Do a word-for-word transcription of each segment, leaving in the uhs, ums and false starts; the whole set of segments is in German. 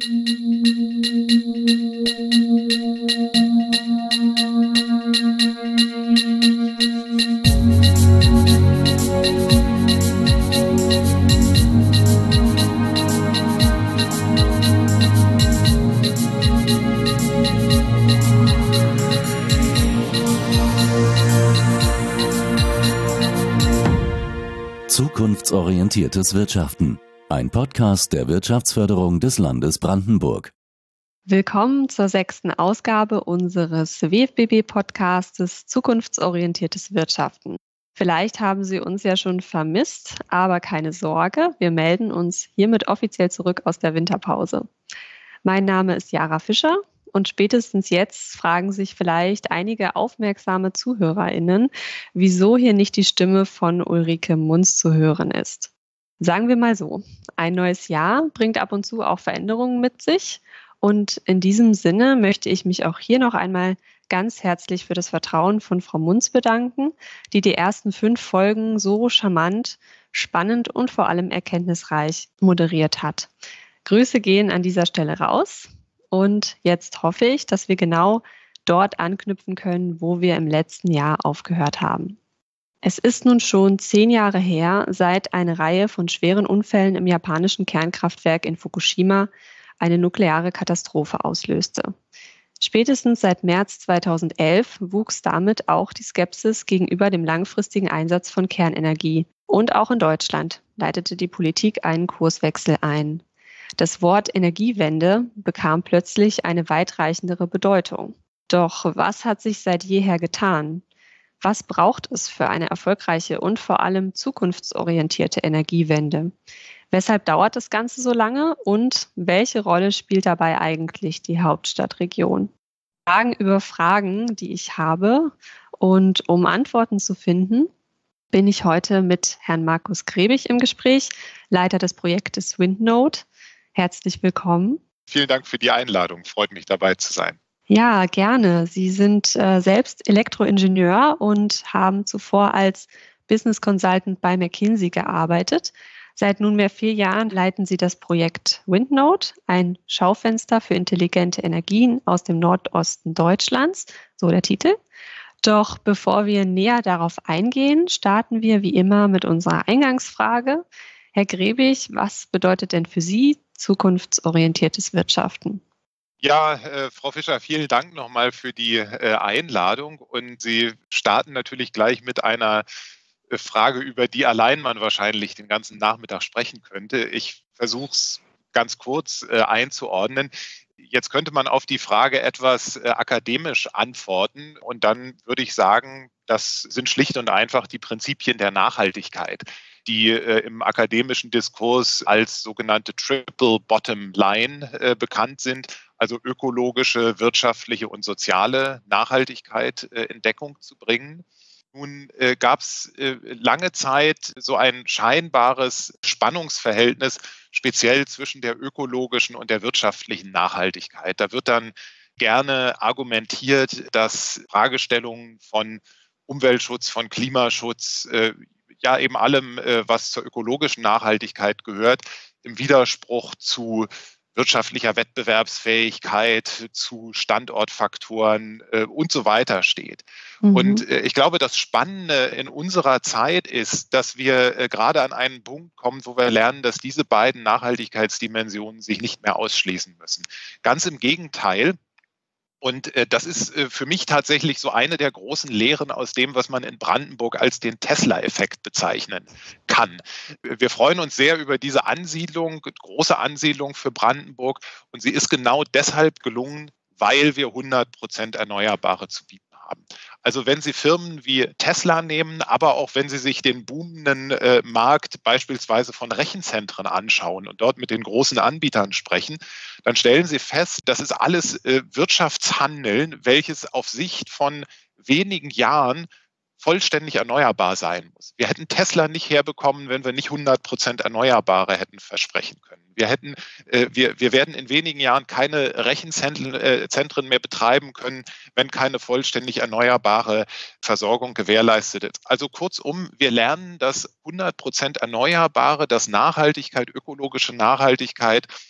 Zukunftsorientiertes Wirtschaften. Ein Podcast der Wirtschaftsförderung des Landes Brandenburg. Willkommen zur sechsten Ausgabe unseres W F B B-Podcastes Zukunftsorientiertes Wirtschaften. Vielleicht haben Sie uns ja schon vermisst, aber keine Sorge, wir melden uns hiermit offiziell zurück aus der Winterpause. Mein Name ist Jara Fischer und spätestens jetzt fragen sich vielleicht einige aufmerksame ZuhörerInnen, wieso hier nicht die Stimme von Ulrike Munz zu hören ist. Sagen wir mal so, ein neues Jahr bringt ab und zu auch Veränderungen mit sich. Und in diesem Sinne möchte ich mich auch hier noch einmal ganz herzlich für das Vertrauen von Frau Munz bedanken, die die ersten fünf Folgen so charmant, spannend und vor allem erkenntnisreich moderiert hat. Grüße gehen an dieser Stelle raus. Und jetzt hoffe ich, dass wir genau dort anknüpfen können, wo wir im letzten Jahr aufgehört haben. Es ist nun schon zehn Jahre her, seit eine Reihe von schweren Unfällen im japanischen Kernkraftwerk in Fukushima eine nukleare Katastrophe auslöste. Spätestens seit März zweitausendelf wuchs damit auch die Skepsis gegenüber dem langfristigen Einsatz von Kernenergie. Und auch in Deutschland leitete die Politik einen Kurswechsel ein. Das Wort Energiewende bekam plötzlich eine weitreichendere Bedeutung. Doch was hat sich seit jeher getan? Was braucht es für eine erfolgreiche und vor allem zukunftsorientierte Energiewende? Weshalb dauert das Ganze so lange und welche Rolle spielt dabei eigentlich die Hauptstadtregion? Fragen über Fragen, die ich habe. Und um Antworten zu finden, bin ich heute mit Herrn Markus Grebig im Gespräch, Leiter des Projektes Windnode. Herzlich willkommen. Vielen Dank für die Einladung. Freut mich, dabei zu sein. Ja, gerne. Sie sind äh, selbst Elektroingenieur und haben zuvor als Business Consultant bei McKinsey gearbeitet. Seit nunmehr vier Jahren leiten Sie das Projekt Windnode, ein Schaufenster für intelligente Energien aus dem Nordosten Deutschlands, so der Titel. Doch bevor wir näher darauf eingehen, starten wir wie immer mit unserer Eingangsfrage. Herr Grebig, was bedeutet denn für Sie zukunftsorientiertes Wirtschaften? Ja, äh, Frau Fischer, vielen Dank nochmal für die äh, Einladung. Und Sie starten natürlich gleich mit einer äh, Frage, über die allein man wahrscheinlich den ganzen Nachmittag sprechen könnte. Ich versuche es ganz kurz äh, einzuordnen. Jetzt könnte man auf die Frage etwas äh, akademisch antworten. Und dann würde ich sagen, das sind schlicht und einfach die Prinzipien der Nachhaltigkeit, die äh, im akademischen Diskurs als sogenannte Triple Bottom Line äh, bekannt sind, also ökologische, wirtschaftliche und soziale Nachhaltigkeit äh, in Deckung zu bringen. Nun äh, gab es äh, lange Zeit so ein scheinbares Spannungsverhältnis, speziell zwischen der ökologischen und der wirtschaftlichen Nachhaltigkeit. Da wird dann gerne argumentiert, dass Fragestellungen von Umweltschutz, von Klimaschutz, äh, ja eben allem, äh, was zur ökologischen Nachhaltigkeit gehört, im Widerspruch zu wirtschaftlicher Wettbewerbsfähigkeit, zu Standortfaktoren äh, und so weiter steht. Mhm. Und äh, ich glaube, das Spannende in unserer Zeit ist, dass wir äh, gerade an einen Punkt kommen, wo wir lernen, dass diese beiden Nachhaltigkeitsdimensionen sich nicht mehr ausschließen müssen. Ganz im Gegenteil. Und äh, das ist äh, für mich tatsächlich so eine der großen Lehren aus dem, was man in Brandenburg als den Tesla-Effekt bezeichnen kann. Wir freuen uns sehr über diese Ansiedlung, große Ansiedlung für Brandenburg. Und sie ist genau deshalb gelungen, weil wir hundert Prozent Erneuerbare zu bieten haben. Also wenn Sie Firmen wie Tesla nehmen, aber auch wenn Sie sich den boomenden äh, Markt beispielsweise von Rechenzentren anschauen und dort mit den großen Anbietern sprechen, dann stellen Sie fest, das ist alles äh, Wirtschaftshandeln, welches auf Sicht von wenigen Jahren vollständig erneuerbar sein muss. Wir hätten Tesla nicht herbekommen, wenn wir nicht hundert Prozent Erneuerbare hätten versprechen können. Wir hätten, äh, wir, wir werden in wenigen Jahren keine Rechenzentren äh, Zentren mehr betreiben können, wenn keine vollständig erneuerbare Versorgung gewährleistet ist. Also kurzum, wir lernen, dass hundert Prozent Erneuerbare, dass Nachhaltigkeit, ökologische Nachhaltigkeit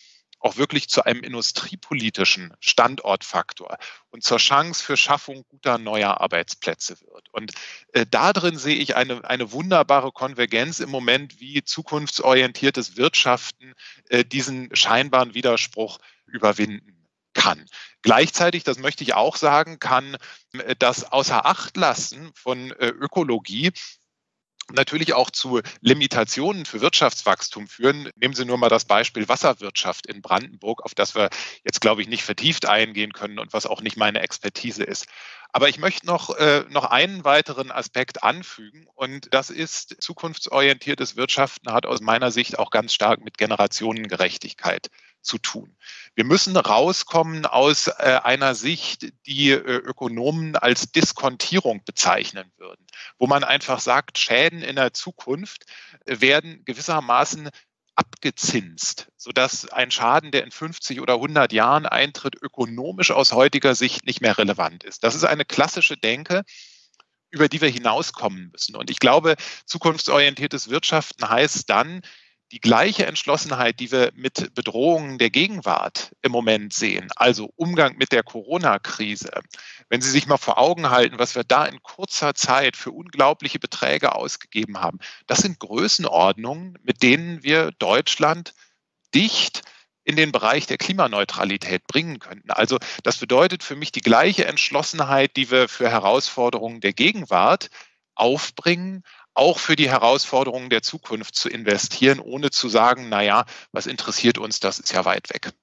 auch wirklich zu einem industriepolitischen Standortfaktor und zur Chance für Schaffung guter neuer Arbeitsplätze wird. Und äh, da drin sehe ich eine, eine wunderbare Konvergenz im Moment, wie zukunftsorientiertes Wirtschaften äh, diesen scheinbaren Widerspruch überwinden kann. Gleichzeitig, das möchte ich auch sagen, kann äh, das Außerachtlassen von äh, Ökologie natürlich auch zu Limitationen für Wirtschaftswachstum führen. Nehmen Sie nur mal das Beispiel Wasserwirtschaft in Brandenburg, auf das wir jetzt, glaube ich, nicht vertieft eingehen können und was auch nicht meine Expertise ist. Aber ich möchte noch, äh, noch einen weiteren Aspekt anfügen, und das ist, zukunftsorientiertes Wirtschaften hat aus meiner Sicht auch ganz stark mit Generationengerechtigkeit zu tun. Wir müssen rauskommen aus äh, einer Sicht, die äh, Ökonomen als Diskontierung bezeichnen würden, wo man einfach sagt, Schäden in der Zukunft werden gewissermaßen abgezinst, sodass ein Schaden, der in fünfzig oder hundert Jahren eintritt, ökonomisch aus heutiger Sicht nicht mehr relevant ist. Das ist eine klassische Denke, über die wir hinauskommen müssen. Und ich glaube, zukunftsorientiertes Wirtschaften heißt dann, die gleiche Entschlossenheit, die wir mit Bedrohungen der Gegenwart im Moment sehen, also Umgang mit der Corona-Krise, wenn Sie sich mal vor Augen halten, was wir da in kurzer Zeit für unglaubliche Beträge ausgegeben haben, das sind Größenordnungen, mit denen wir Deutschland dicht in den Bereich der Klimaneutralität bringen könnten. Also das bedeutet für mich die gleiche Entschlossenheit, die wir für Herausforderungen der Gegenwart aufbringen, auch für die Herausforderungen der Zukunft zu investieren, ohne zu sagen, naja, was interessiert uns, das ist ja weit weg.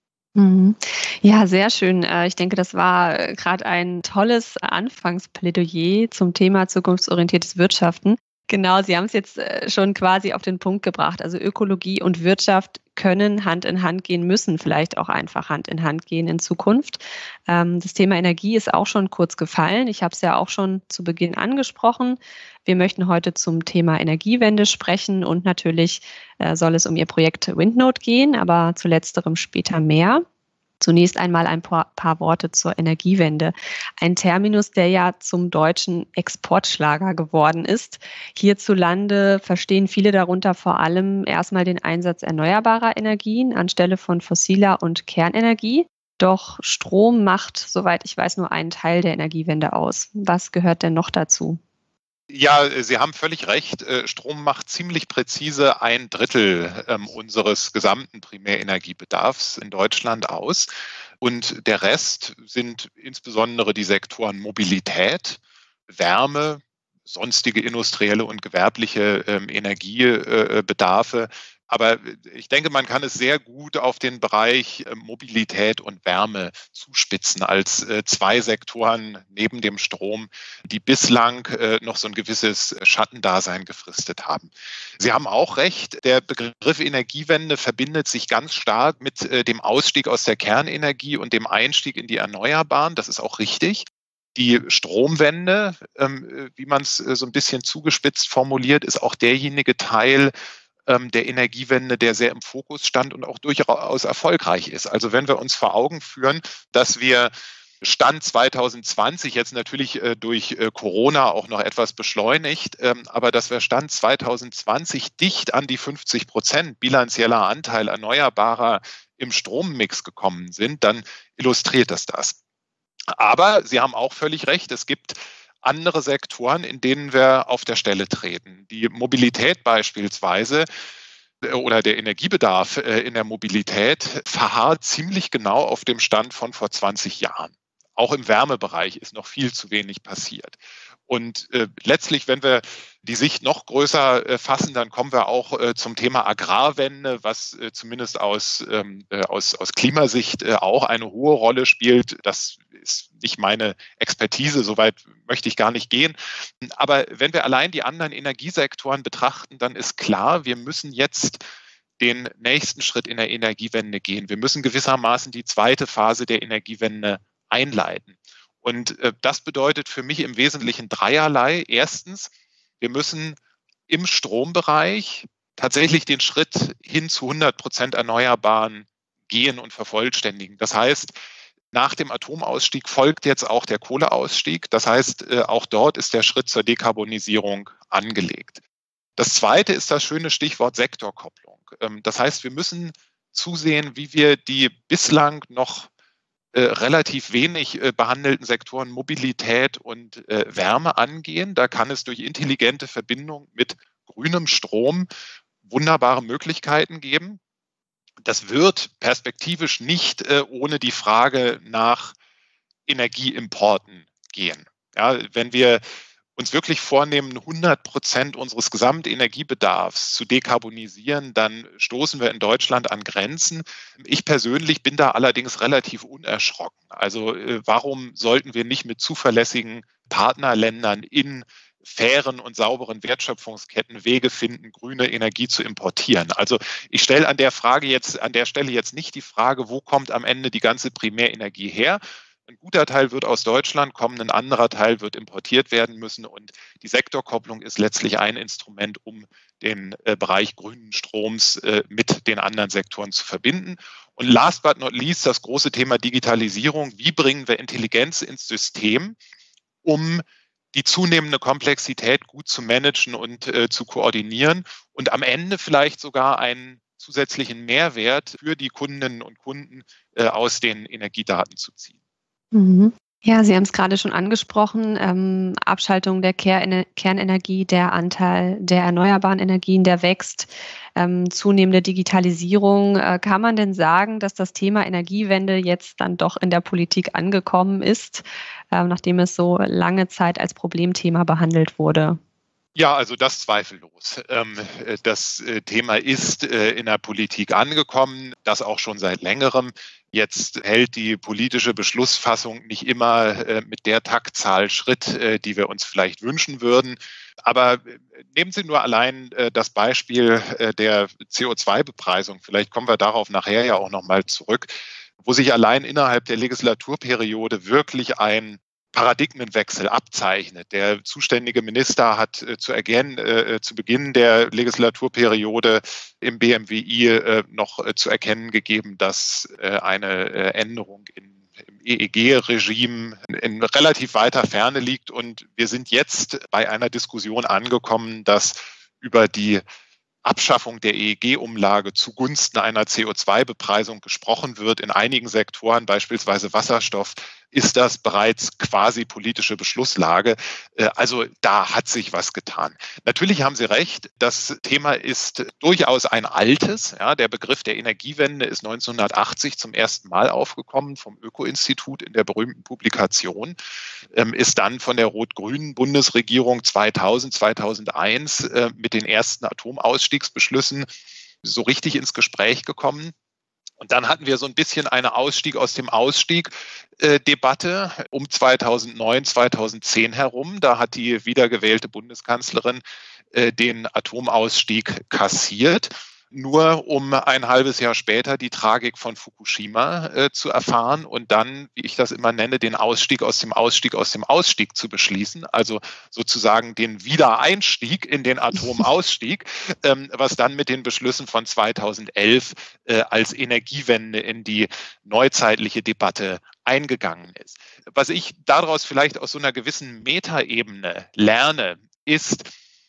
Ja, sehr schön. Äh, Ich denke, das war äh, gerade ein tolles Anfangsplädoyer zum Thema zukunftsorientiertes Wirtschaften. Genau, Sie haben es jetzt äh, schon quasi auf den Punkt gebracht. Also Ökologie und Wirtschaft können Hand in Hand gehen, müssen vielleicht auch einfach Hand in Hand gehen in Zukunft. Ähm, Das Thema Energie ist auch schon kurz gefallen. Ich habe es ja auch schon zu Beginn angesprochen. Wir möchten heute zum Thema Energiewende sprechen, und natürlich äh, soll es um Ihr Projekt Windnode gehen, aber zu letzterem später mehr. Zunächst einmal ein paar, paar Worte zur Energiewende. Ein Terminus, der ja zum deutschen Exportschlager geworden ist. Hierzulande verstehen viele darunter vor allem erstmal den Einsatz erneuerbarer Energien anstelle von fossiler und Kernenergie. Doch Strom macht, soweit ich weiß, nur einen Teil der Energiewende aus. Was gehört denn noch dazu? Ja, Sie haben völlig recht. Äh, Strom macht ziemlich präzise ein Drittel ähm, unseres gesamten Primärenergiebedarfs in Deutschland aus. Und der Rest sind insbesondere die Sektoren Mobilität, Wärme, sonstige industrielle und gewerbliche ähm, Energiebedarfe. Aber ich denke, man kann es sehr gut auf den Bereich äh, Mobilität und Wärme zuspitzen als äh, zwei Sektoren neben dem Strom, die bislang äh, noch so ein gewisses Schattendasein gefristet haben. Sie haben auch recht, der Begriff Energiewende verbindet sich ganz stark mit äh, dem Ausstieg aus der Kernenergie und dem Einstieg in die Erneuerbaren. Das ist auch richtig. Die Stromwende, ähm, wie man es äh, so ein bisschen zugespitzt formuliert, ist auch derjenige Teil ähm, der Energiewende, der sehr im Fokus stand und auch durchaus erfolgreich ist. Also wenn wir uns vor Augen führen, dass wir Stand zwanzig zwanzig, jetzt natürlich äh, durch äh, Corona auch noch etwas beschleunigt, ähm, aber dass wir Stand zwanzig zwanzig dicht an die fünfzig Prozent bilanzieller Anteil Erneuerbarer im Strommix gekommen sind, dann illustriert das das. Aber Sie haben auch völlig recht, es gibt andere Sektoren, in denen wir auf der Stelle treten. Die Mobilität beispielsweise oder der Energiebedarf in der Mobilität verharrt ziemlich genau auf dem Stand von vor zwanzig Jahren. Auch im Wärmebereich ist noch viel zu wenig passiert. Und äh, letztlich, wenn wir die Sicht noch größer äh, fassen, dann kommen wir auch äh, zum Thema Agrarwende, was äh, zumindest aus, ähm, äh, aus, aus Klimasicht äh, auch eine hohe Rolle spielt. Das ist nicht meine Expertise, soweit möchte ich gar nicht gehen. Aber wenn wir allein die anderen Energiesektoren betrachten, dann ist klar, wir müssen jetzt den nächsten Schritt in der Energiewende gehen. Wir müssen gewissermaßen die zweite Phase der Energiewende einleiten. Und äh, das bedeutet für mich im Wesentlichen dreierlei. Erstens, wir müssen im Strombereich tatsächlich den Schritt hin zu hundert Prozent Erneuerbaren gehen und vervollständigen. Das heißt, nach dem Atomausstieg folgt jetzt auch der Kohleausstieg. Das heißt, äh, auch dort ist der Schritt zur Dekarbonisierung angelegt. Das zweite ist das schöne Stichwort Sektorkopplung. Ähm, das heißt, wir müssen zusehen, wie wir die bislang noch äh, relativ wenig äh, behandelten Sektoren Mobilität und äh, Wärme angehen. Da kann es durch intelligente Verbindung mit grünem Strom wunderbare Möglichkeiten geben. Das wird perspektivisch nicht äh, ohne die Frage nach Energieimporten gehen. Ja, wenn wir uns wirklich vornehmen, hundert Prozent unseres Gesamtenergiebedarfs zu dekarbonisieren, dann stoßen wir in Deutschland an Grenzen. Ich persönlich bin da allerdings relativ unerschrocken. Also äh, warum sollten wir nicht mit zuverlässigen Partnerländern in fairen und sauberen Wertschöpfungsketten Wege finden, grüne Energie zu importieren? Also ich stelle an der Frage jetzt, an der Stelle jetzt nicht die Frage, wo kommt am Ende die ganze Primärenergie her? Ein guter Teil wird aus Deutschland kommen, ein anderer Teil wird importiert werden müssen und die Sektorkopplung ist letztlich ein Instrument, um den äh, Bereich grünen Stroms äh, mit den anderen Sektoren zu verbinden. Und last but not least das große Thema Digitalisierung. Wie bringen wir Intelligenz ins System, um die zunehmende Komplexität gut zu managen und äh, zu koordinieren und am Ende vielleicht sogar einen zusätzlichen Mehrwert für die Kundinnen und Kunden äh, aus den Energiedaten zu ziehen. Mhm. Ja, Sie haben es gerade schon angesprochen, ähm, Abschaltung der Kernener- Kernenergie, der Anteil der erneuerbaren Energien, der wächst, ähm, zunehmende Digitalisierung. Äh, kann man denn sagen, dass das Thema Energiewende jetzt dann doch in der Politik angekommen ist, äh, nachdem es so lange Zeit als Problemthema behandelt wurde? Ja, also das zweifellos. Ähm, das äh, Thema ist äh, in der Politik angekommen, das auch schon seit längerem. Jetzt hält die politische Beschlussfassung nicht immer äh, mit der Taktzahl Schritt, äh, die wir uns vielleicht wünschen würden. Aber äh, nehmen Sie nur allein äh, das Beispiel äh, der C O zwei Bepreisung. Vielleicht kommen wir darauf nachher ja auch nochmal zurück, wo sich allein innerhalb der Legislaturperiode wirklich ein Paradigmenwechsel abzeichnet. Der zuständige Minister hat äh, zu, ergänzen, äh, zu Beginn der Legislaturperiode im B M W I äh, noch äh, zu erkennen gegeben, dass äh, eine äh, Änderung in, im E E G-Regime in, in relativ weiter Ferne liegt. Und wir sind jetzt bei einer Diskussion angekommen, dass über die Abschaffung der E E G-Umlage zugunsten einer C O zwei Bepreisung gesprochen wird. In einigen Sektoren, beispielsweise Wasserstoff, ist das bereits quasi politische Beschlusslage. Also da hat sich was getan. Natürlich haben Sie recht, das Thema ist durchaus ein altes. Ja, der Begriff der Energiewende ist neunzehnhundertachtzig zum ersten Mal aufgekommen vom Öko-Institut in der berühmten Publikation, ist dann von der rot-grünen Bundesregierung zweitausend, zweitausendeins mit den ersten Atomausstiegsbeschlüssen so richtig ins Gespräch gekommen. Und dann hatten wir so ein bisschen eine Ausstieg aus dem Ausstieg-Debatte um zweitausendneun, zweitausendzehn herum. Da hat die wiedergewählte Bundeskanzlerin den Atomausstieg kassiert, nur um ein halbes Jahr später die Tragik von Fukushima äh, zu erfahren und dann, wie ich das immer nenne, den Ausstieg aus dem Ausstieg aus dem Ausstieg zu beschließen, also sozusagen den Wiedereinstieg in den Atomausstieg, ähm, was dann mit den Beschlüssen von zweitausendelf äh, als Energiewende in die neuzeitliche Debatte eingegangen ist. Was ich daraus vielleicht aus so einer gewissen Metaebene lerne, ist,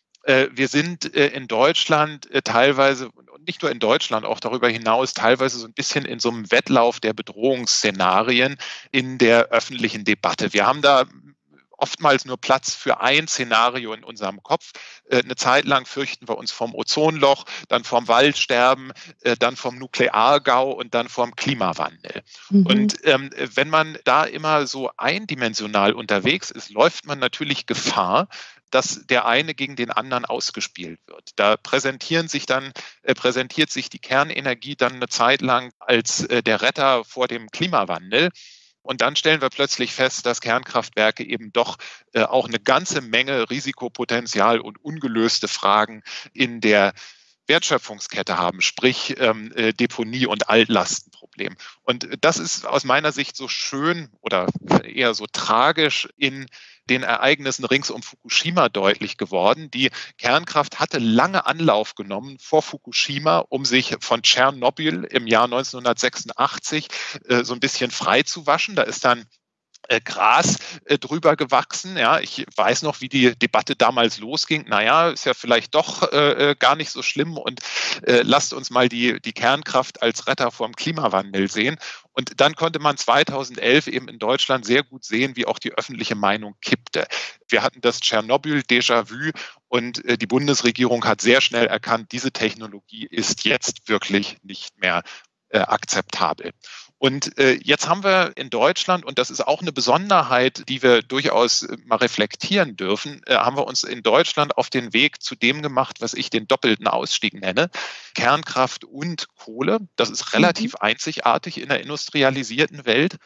wir sind in Deutschland teilweise, und nicht nur in Deutschland, auch darüber hinaus teilweise so ein bisschen in so einem Wettlauf der Bedrohungsszenarien in der öffentlichen Debatte. Wir haben da oftmals nur Platz für ein Szenario in unserem Kopf. Eine Zeit lang fürchten wir uns vom Ozonloch, dann vom Waldsterben, dann vom Nukleargau und dann vom Klimawandel. Mhm. Und ähm, wenn man da immer so eindimensional unterwegs ist, läuft man natürlich Gefahr, dass der eine gegen den anderen ausgespielt wird. Da präsentieren sich dann, äh, präsentiert sich die Kernenergie dann eine Zeit lang als äh, der Retter vor dem Klimawandel. Und dann stellen wir plötzlich fest, dass Kernkraftwerke eben doch äh, auch eine ganze Menge Risikopotenzial und ungelöste Fragen in der Wertschöpfungskette haben, sprich ähm, Deponie- und Altlastenproblem. Und das ist aus meiner Sicht so schön oder eher so tragisch in den Ereignissen rings um Fukushima deutlich geworden. Die Kernkraft hatte lange Anlauf genommen vor Fukushima, um sich von Tschernobyl im Jahr neunzehnhundertsechsundachtzig äh, so ein bisschen frei zu waschen. Da ist dann äh, Gras äh, drüber gewachsen. Ja, ich weiß noch, wie die Debatte damals losging. Naja, ist ja vielleicht doch äh, gar nicht so schlimm und äh, lasst uns mal die, die Kernkraft als Retter vor dem Klimawandel sehen. Und dann konnte man zweitausendelf eben in Deutschland sehr gut sehen, wie auch die öffentliche Meinung kippte. Wir hatten das Tschernobyl-Déjà-vu und äh, die Bundesregierung hat sehr schnell erkannt, diese Technologie ist jetzt wirklich nicht mehr äh, akzeptabel. Und äh, jetzt haben wir in Deutschland, und das ist auch eine Besonderheit, die wir durchaus äh, mal reflektieren dürfen, äh, haben wir uns in Deutschland auf den Weg zu dem gemacht, was ich den doppelten Ausstieg nenne, Kernkraft und Kohle. Das ist relativ mhm. einzigartig in der industrialisierten Welt.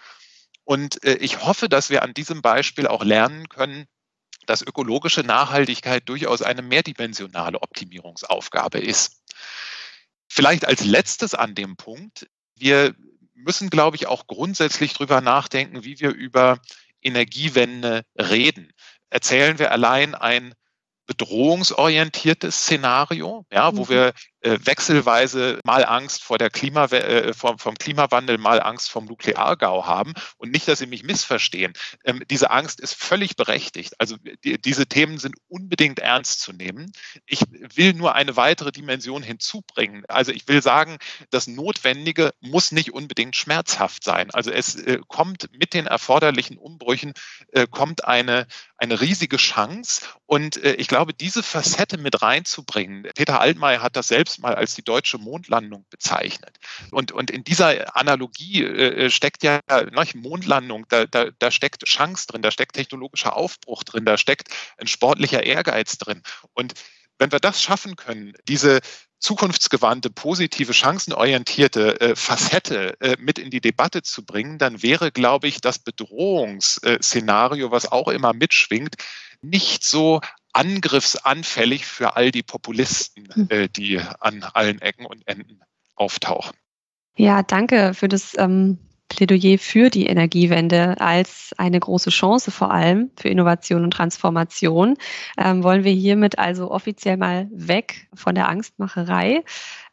Und äh, ich hoffe, dass wir an diesem Beispiel auch lernen können, dass ökologische Nachhaltigkeit durchaus eine mehrdimensionale Optimierungsaufgabe ist. Vielleicht als letztes an dem Punkt, wir müssen, glaube ich, auch grundsätzlich drüber nachdenken, wie wir über Energiewende reden. Erzählen wir allein ein bedrohungsorientiertes Szenario, ja, wo mhm. wir äh, wechselweise mal Angst vor der Klima, äh, vom, vom Klimawandel, mal Angst vom Nukleargau haben. Und nicht, dass Sie mich missverstehen. Ähm, diese Angst ist völlig berechtigt. Also die, diese Themen sind unbedingt ernst zu nehmen. Ich will nur eine weitere Dimension hinzubringen. Also ich will sagen, das Notwendige muss nicht unbedingt schmerzhaft sein. Also es äh, kommt mit den erforderlichen Umbrüchen, äh, kommt eine, eine riesige Chance. Und äh, ich glaube, diese Facette mit reinzubringen, Peter Altmaier hat das selbst mal als die deutsche Mondlandung bezeichnet. Und, und in dieser Analogie äh, steckt ja, ne, Mondlandung, da, da, da steckt Chance drin, da steckt technologischer Aufbruch drin, da steckt ein sportlicher Ehrgeiz drin. Und wenn wir das schaffen können, diese zukunftsgewandte, positive, chancenorientierte äh, Facette äh, mit in die Debatte zu bringen, dann wäre, glaube ich, das Bedrohungsszenario, was auch immer mitschwingt, nicht so angriffsanfällig für all die Populisten, äh, die an allen Ecken und Enden auftauchen. Ja, danke für das ähm, Plädoyer für die Energiewende als eine große Chance, vor allem für Innovation und Transformation. Ähm, wollen wir hiermit also offiziell mal weg von der Angstmacherei.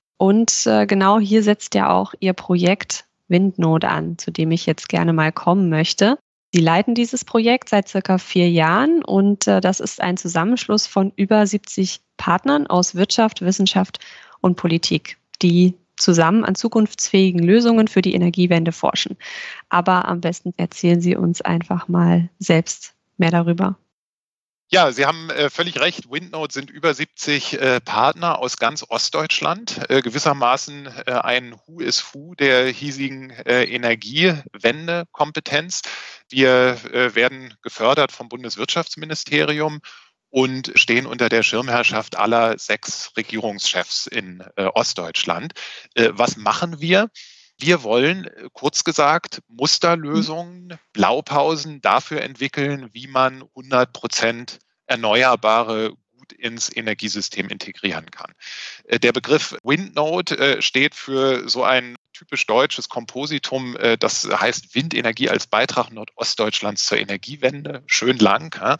Und äh, genau hier setzt ja auch Ihr Projekt Windnot an, zu dem ich jetzt gerne mal kommen möchte. Sie leiten dieses Projekt seit circa vier Jahren und äh, das ist ein Zusammenschluss von über siebzig Partnern aus Wirtschaft, Wissenschaft und Politik, die zusammen an zukunftsfähigen Lösungen für die Energiewende forschen. Aber am besten erzählen Sie uns einfach mal selbst mehr darüber. Ja, Sie haben äh, völlig recht. Windnot sind über siebzig äh, Partner aus ganz Ostdeutschland, äh, gewissermaßen äh, ein Who is Who der hiesigen äh, Energiewende-Kompetenz. Wir äh, werden gefördert vom Bundeswirtschaftsministerium und stehen unter der Schirmherrschaft aller sechs Regierungschefs in äh, Ostdeutschland. Äh, was machen wir? Wir wollen, kurz gesagt, Musterlösungen, Blaupausen dafür entwickeln, wie man hundert Prozent Erneuerbare gut ins Energiesystem integrieren kann. Der Begriff Windnot steht für so ein typisch deutsches Kompositum, das heißt Windenergie als Beitrag Nordostdeutschlands zur Energiewende. Schön lang. Ja?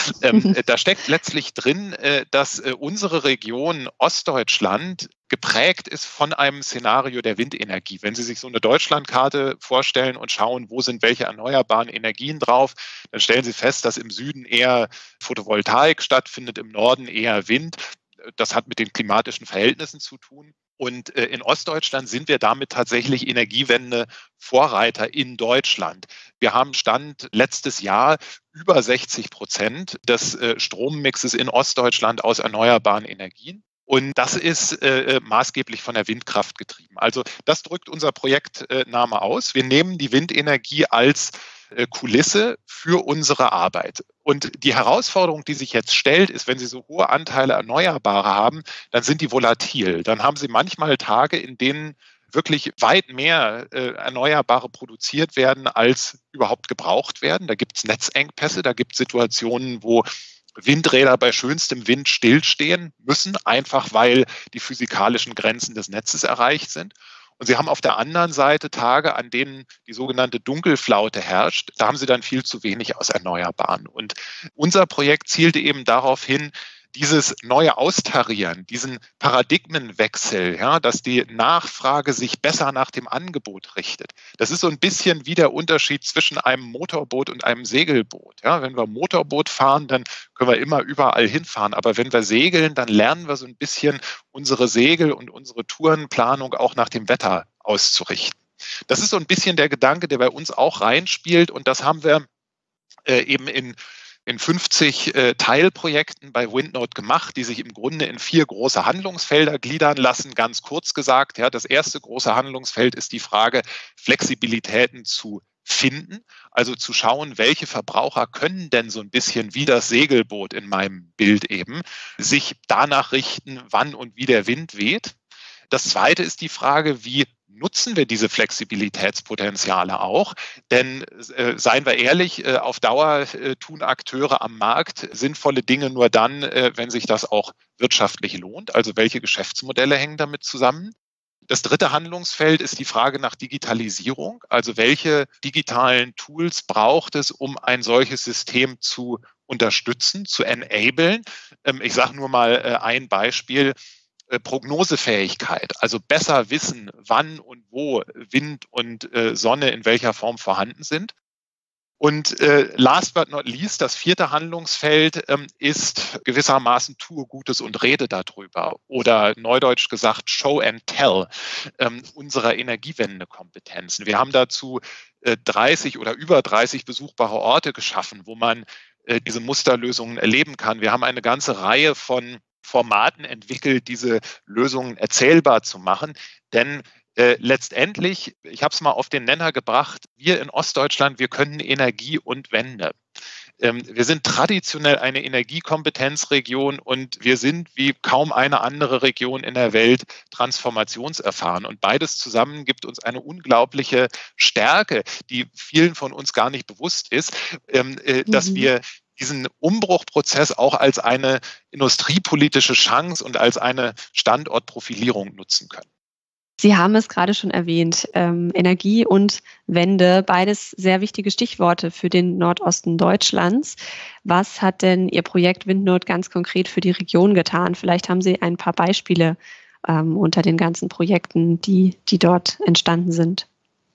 Da steckt letztlich drin, dass unsere Region Ostdeutschland geprägt ist von einem Szenario der Windenergie. Wenn Sie sich so eine Deutschlandkarte vorstellen und schauen, wo sind welche erneuerbaren Energien drauf, dann stellen Sie fest, dass im Süden eher Photovoltaik stattfindet, im Norden eher Wind. Das hat mit den klimatischen Verhältnissen zu tun. Und in Ostdeutschland sind wir damit tatsächlich Energiewende-Vorreiter in Deutschland. Wir haben Stand letztes Jahr über sechzig Prozent des Strommixes in Ostdeutschland aus erneuerbaren Energien. Und das ist äh, maßgeblich von der Windkraft getrieben. Also das drückt unser Projektname aus. Wir nehmen die Windenergie als äh, Kulisse für unsere Arbeit. Und die Herausforderung, die sich jetzt stellt, ist, wenn Sie so hohe Anteile Erneuerbare haben, dann sind die volatil. Dann haben Sie manchmal Tage, in denen wirklich weit mehr äh, Erneuerbare produziert werden, als überhaupt gebraucht werden. Da gibt es Netzengpässe, da gibt es Situationen, wo Windräder bei schönstem Wind stillstehen müssen, einfach weil die physikalischen Grenzen des Netzes erreicht sind. Und Sie haben auf der anderen Seite Tage, an denen die sogenannte Dunkelflaute herrscht. Da haben Sie dann viel zu wenig aus Erneuerbaren. Und unser Projekt zielte eben darauf hin, dieses neue Austarieren, diesen Paradigmenwechsel, ja, dass die Nachfrage sich besser nach dem Angebot richtet. Das ist so ein bisschen wie der Unterschied zwischen einem Motorboot und einem Segelboot. Ja, wenn wir Motorboot fahren, dann können wir immer überall hinfahren. Aber wenn wir segeln, dann lernen wir so ein bisschen unsere Segel und unsere Tourenplanung auch nach dem Wetter auszurichten. Das ist so ein bisschen der Gedanke, der bei uns auch reinspielt. Und das haben wir äh, eben in in fünfzig äh, Teilprojekten bei Windnode gemacht, die sich im Grunde in vier große Handlungsfelder gliedern lassen. Ganz kurz gesagt, ja, das erste große Handlungsfeld ist die Frage, Flexibilitäten zu finden, also zu schauen, welche Verbraucher können denn so ein bisschen wie das Segelboot in meinem Bild eben sich danach richten, wann und wie der Wind weht. Das zweite ist die Frage, wie nutzen wir diese Flexibilitätspotenziale auch? Denn äh, seien wir ehrlich, äh, auf Dauer äh, tun Akteure am Markt sinnvolle Dinge nur dann, äh, wenn sich das auch wirtschaftlich lohnt. Also welche Geschäftsmodelle hängen damit zusammen? Das dritte Handlungsfeld ist die Frage nach Digitalisierung. Also welche digitalen Tools braucht es, um ein solches System zu unterstützen, zu enablen? Ähm, ich sage nur mal äh, ein Beispiel. Prognosefähigkeit, also besser wissen, wann und wo Wind und äh, Sonne in welcher Form vorhanden sind. Und äh, last but not least, das vierte Handlungsfeld ähm, ist gewissermaßen tue Gutes und rede darüber oder neudeutsch gesagt Show and Tell ähm, unserer Energiewendekompetenzen. Wir haben dazu äh, dreißig oder über dreißig besuchbare Orte geschaffen, wo man äh, diese Musterlösungen erleben kann. Wir haben eine ganze Reihe von Formaten entwickelt, diese Lösungen erzählbar zu machen. Denn äh, letztendlich, ich habe es mal auf den Nenner gebracht, wir in Ostdeutschland, wir können Energie und Wende. Ähm, wir sind traditionell eine Energiekompetenzregion und wir sind wie kaum eine andere Region in der Welt transformationserfahren. Und beides zusammen gibt uns eine unglaubliche Stärke, die vielen von uns gar nicht bewusst ist, ähm, äh, dass mhm. wir diesen Umbruchprozess auch als eine industriepolitische Chance und als eine Standortprofilierung nutzen können. Sie haben es gerade schon erwähnt, ähm, Energie und Wende, beides sehr wichtige Stichworte für den Nordosten Deutschlands. Was hat denn Ihr Projekt Windnode ganz konkret für die Region getan? Vielleicht haben Sie ein paar Beispiele ähm, unter den ganzen Projekten, die, die dort entstanden sind.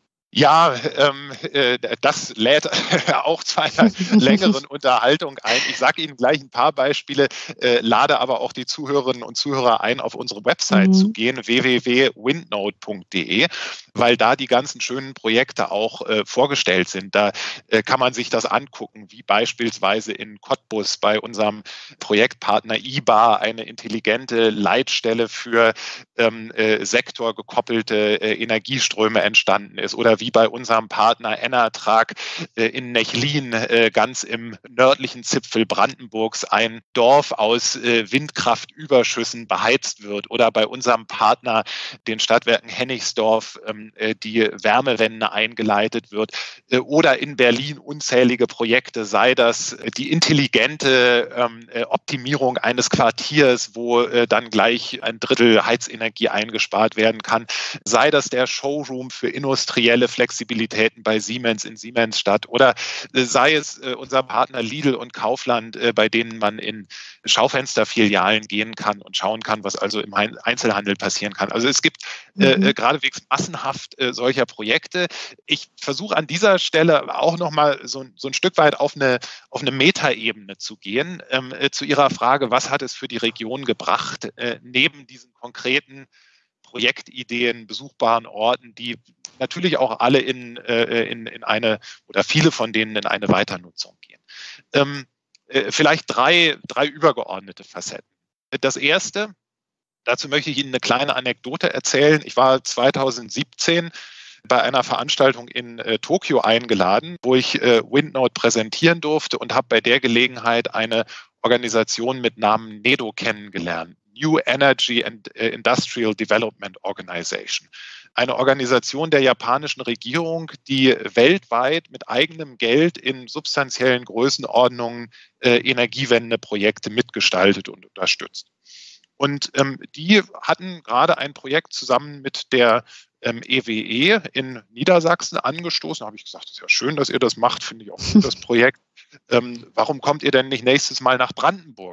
Ja, ähm, äh, das lädt auch zu einer längeren Unterhaltung ein. Ich sage Ihnen gleich ein paar Beispiele, äh, lade aber auch die Zuhörerinnen und Zuhörer ein, auf unsere Website mhm. zu gehen, w w w punkt windnode punkt d e, weil da die ganzen schönen Projekte auch äh, vorgestellt sind. Da äh, kann man sich das angucken, wie beispielsweise in Cottbus bei unserem Projektpartner I B A eine intelligente Leitstelle für ähm, äh, sektorgekoppelte äh, Energieströme entstanden ist oder wie bei unserem Partner Enertrag äh, in Nechlin, äh, ganz im nördlichen Zipfel Brandenburgs, ein Dorf aus äh, Windkraftüberschüssen beheizt wird. Oder bei unserem Partner, den Stadtwerken Hennigsdorf, ähm, äh, die Wärmewende eingeleitet wird. Äh, oder in Berlin unzählige Projekte, sei das äh, die intelligente ähm, äh, Optimierung eines Quartiers, wo äh, dann gleich ein Drittel Heizenergie eingespart werden kann, sei das der Showroom für industrielle Flexibilitäten bei Siemens in Siemensstadt oder sei es äh, unser Partner Lidl und Kaufland, äh, bei denen man in Schaufensterfilialen gehen kann und schauen kann, was also im Einzelhandel passieren kann. Also es gibt äh, mhm. geradewegs massenhaft äh, solcher Projekte. Ich versuche an dieser Stelle auch nochmal so, so ein Stück weit auf eine, auf eine Metaebene zu gehen, ähm, äh, zu Ihrer Frage, was hat es für die Region gebracht, äh, neben diesen konkreten Projektideen, besuchbaren Orten, die natürlich auch alle in, äh, in, in eine oder viele von denen in eine Weiternutzung gehen. Ähm, äh, vielleicht drei, drei übergeordnete Facetten. Das erste, dazu möchte ich Ihnen eine kleine Anekdote erzählen. Ich war zweitausendsiebzehn bei einer Veranstaltung in äh, Tokio eingeladen, wo ich äh, Windnode präsentieren durfte und habe bei der Gelegenheit eine Organisation mit Namen NEDO kennengelernt. New Energy and Industrial Development Organization. Eine Organisation der japanischen Regierung, die weltweit mit eigenem Geld in substanziellen Größenordnungen äh, Energiewendeprojekte mitgestaltet und unterstützt. Und ähm, die hatten gerade ein Projekt zusammen mit der ähm, E W E in Niedersachsen angestoßen. Da habe ich gesagt, das ist ja schön, dass ihr das macht, finde ich auch gut, das Projekt. Ähm, warum kommt ihr denn nicht nächstes Mal nach Brandenburg?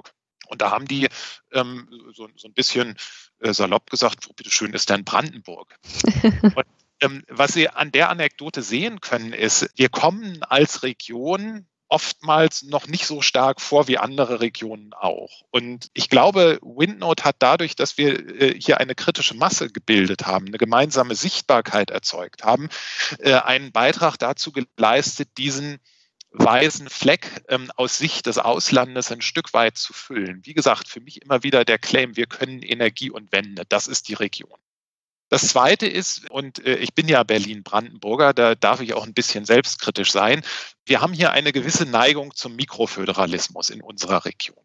Und da haben die ähm, so, so ein bisschen äh, salopp gesagt, wo bitteschön ist denn Brandenburg? Und ähm, was Sie an der Anekdote sehen können, ist, wir kommen als Region oftmals noch nicht so stark vor wie andere Regionen auch. Und ich glaube, Windnode hat dadurch, dass wir äh, hier eine kritische Masse gebildet haben, eine gemeinsame Sichtbarkeit erzeugt haben, äh, einen Beitrag dazu geleistet, diesen weißen Fleck ähm, aus Sicht des Auslandes ein Stück weit zu füllen. Wie gesagt, für mich immer wieder der Claim, wir können Energie und Wende, das ist die Region. Das Zweite ist, und äh, ich bin ja Berlin-Brandenburger, da darf ich auch ein bisschen selbstkritisch sein, wir haben hier eine gewisse Neigung zum Mikroföderalismus in unserer Region.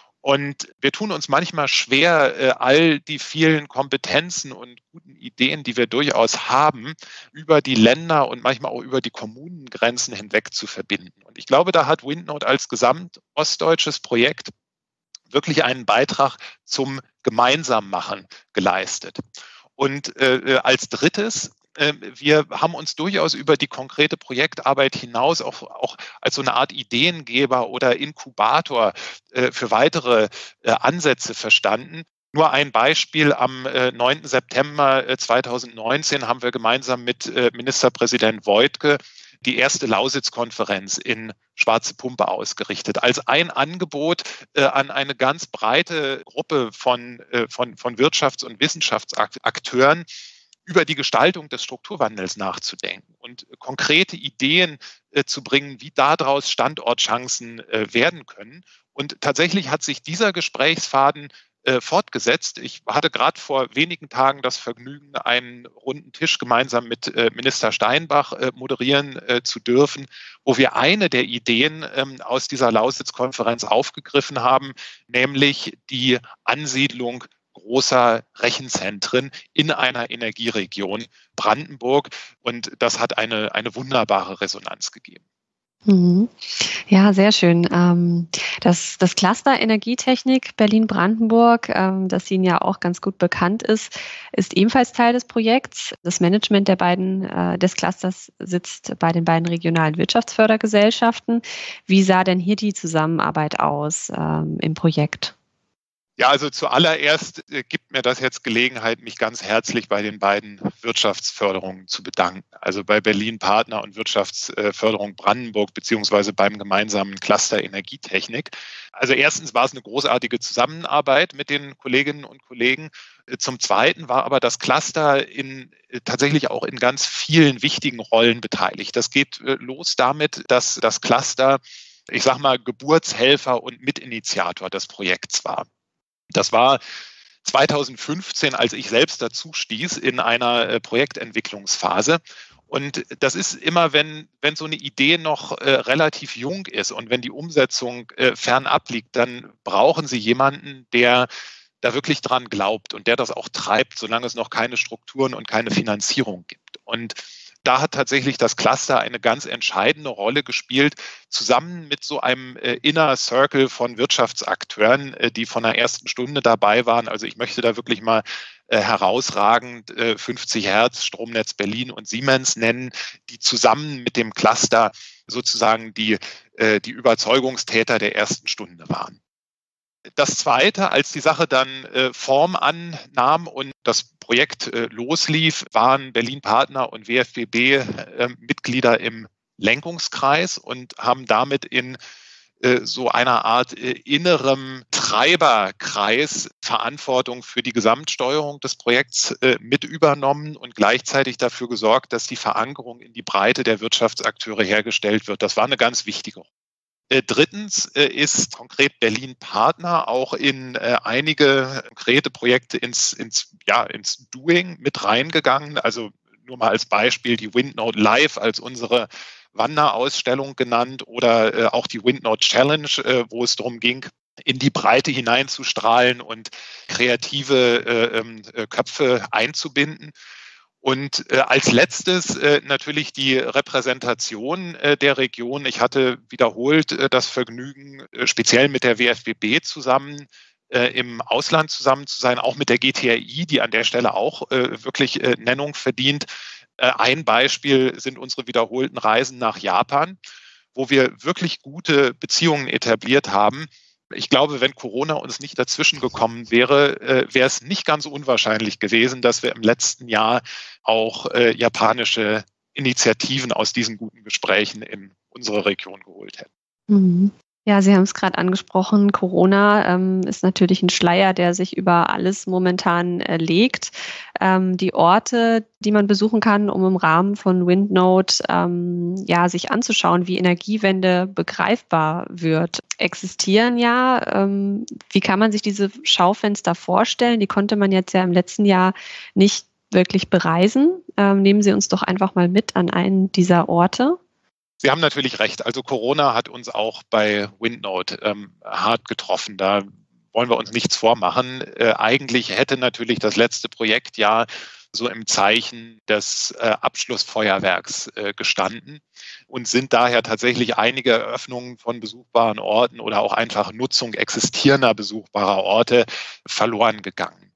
Und wir tun uns manchmal schwer, äh, all die vielen Kompetenzen und guten Ideen, die wir durchaus haben, über die Länder und manchmal auch über die Kommunengrenzen hinweg zu verbinden. Und ich glaube, da hat Windnode als gesamtostdeutsches Projekt wirklich einen Beitrag zum Gemeinsammachen geleistet. Und äh, als drittes, äh, wir haben uns durchaus über die konkrete Projektarbeit hinaus auch, auch als so eine Art Ideengeber oder Inkubator äh, für weitere äh, Ansätze verstanden. Nur ein Beispiel, am äh, neunten September zweitausendneunzehn haben wir gemeinsam mit äh, Ministerpräsident Woidke die erste Lausitz-Konferenz in Schwarze Pumpe ausgerichtet, als ein Angebot äh, an eine ganz breite Gruppe von, äh, von, von Wirtschafts- und Wissenschaftsakteuren über die Gestaltung des Strukturwandels nachzudenken und konkrete Ideen äh, zu bringen, wie daraus Standortchancen äh, werden können. Und tatsächlich hat sich dieser Gesprächsfaden äh, fortgesetzt. Ich hatte gerade vor wenigen Tagen das Vergnügen, einen runden Tisch gemeinsam mit äh, Minister Steinbach äh, moderieren äh, zu dürfen, wo wir eine der Ideen ähm, aus dieser Lausitz-Konferenz aufgegriffen haben, nämlich die Ansiedlung großer Rechenzentren in einer Energieregion Brandenburg. Und das hat eine, eine wunderbare Resonanz gegeben. Mhm. Ja, sehr schön. Ähm, das, das Cluster Energietechnik Berlin-Brandenburg, ähm, das Ihnen ja auch ganz gut bekannt ist, ist ebenfalls Teil des Projekts. Das Management der beiden, äh, des Clusters sitzt bei den beiden regionalen Wirtschaftsfördergesellschaften. Wie sah denn hier die Zusammenarbeit aus ähm, im Projekt? Ja, also zuallererst äh, gibt mir das jetzt Gelegenheit, mich ganz herzlich bei den beiden Wirtschaftsförderungen zu bedanken. Also bei Berlin Partner und Wirtschaftsförderung Brandenburg beziehungsweise beim gemeinsamen Cluster Energietechnik. Also erstens war es eine großartige Zusammenarbeit mit den Kolleginnen und Kollegen. Zum Zweiten war aber das Cluster in, tatsächlich auch in ganz vielen wichtigen Rollen beteiligt. Das geht äh, los damit, dass das Cluster, ich sag mal, Geburtshelfer und Mitinitiator des Projekts war. Das war zweitausendfünfzehn, als ich selbst dazu stieß in einer äh, Projektentwicklungsphase. Und das ist immer, wenn, wenn so eine Idee noch äh, relativ jung ist und wenn die Umsetzung äh, fernab liegt, dann brauchen Sie jemanden, der da wirklich dran glaubt und der das auch treibt, solange es noch keine Strukturen und keine Finanzierung gibt. Und da hat tatsächlich das Cluster eine ganz entscheidende Rolle gespielt, zusammen mit so einem äh, Inner Circle von Wirtschaftsakteuren, äh, die von der ersten Stunde dabei waren. Also ich möchte da wirklich mal äh, herausragend äh, fünfzig Hertz, Stromnetz Berlin und Siemens nennen, die zusammen mit dem Cluster sozusagen die, äh, die Überzeugungstäter der ersten Stunde waren. Das Zweite, als die Sache dann äh, Form annahm und das Projekt äh, loslief, waren Berlin Partner und W F B B äh, Mitglieder im Lenkungskreis und haben damit in äh, so einer Art äh, innerem Treiberkreis Verantwortung für die Gesamtsteuerung des Projekts äh, mit übernommen und gleichzeitig dafür gesorgt, dass die Verankerung in die Breite der Wirtschaftsakteure hergestellt wird. Das war eine ganz wichtige Rolle. Drittens ist konkret Berlin Partner auch in einige konkrete Projekte ins, ins, ja, ins Doing mit reingegangen. Also nur mal als Beispiel die Windnode Live als unsere Wanderausstellung genannt oder auch die Windnode Challenge, wo es darum ging, in die Breite hineinzustrahlen und kreative äh, Köpfe einzubinden. Und äh, als letztes äh, natürlich die Repräsentation äh, der Region. Ich hatte wiederholt äh, das Vergnügen, äh, speziell mit der W F B B zusammen äh, im Ausland zusammen zu sein, auch mit der G T R I, die an der Stelle auch äh, wirklich äh, Nennung verdient. Äh, ein Beispiel sind unsere wiederholten Reisen nach Japan, wo wir wirklich gute Beziehungen etabliert haben Ich glaube, wenn Corona uns nicht dazwischen gekommen wäre, äh, wäre es nicht ganz unwahrscheinlich gewesen, dass wir im letzten Jahr auch äh, japanische Initiativen aus diesen guten Gesprächen in unsere Region geholt hätten. Mhm. Ja, Sie haben es gerade angesprochen. Corona ähm, ist natürlich ein Schleier, der sich über alles momentan äh, legt. Ähm, die Orte, die man besuchen kann, um im Rahmen von Windnode ähm, ja, sich anzuschauen, wie Energiewende begreifbar wird, existieren ja. Ähm, wie kann man sich diese Schaufenster vorstellen? Die konnte man jetzt ja im letzten Jahr nicht wirklich bereisen. Ähm, nehmen Sie uns doch einfach mal mit an einen dieser Orte. Sie haben natürlich recht. Also Corona hat uns auch bei Windnode ähm, hart getroffen. Da wollen wir uns nichts vormachen. Äh, eigentlich hätte natürlich das letzte Projektjahr so im Zeichen des äh, Abschlussfeuerwerks äh, gestanden und sind daher tatsächlich einige Eröffnungen von besuchbaren Orten oder auch einfach Nutzung existierender besuchbarer Orte verloren gegangen.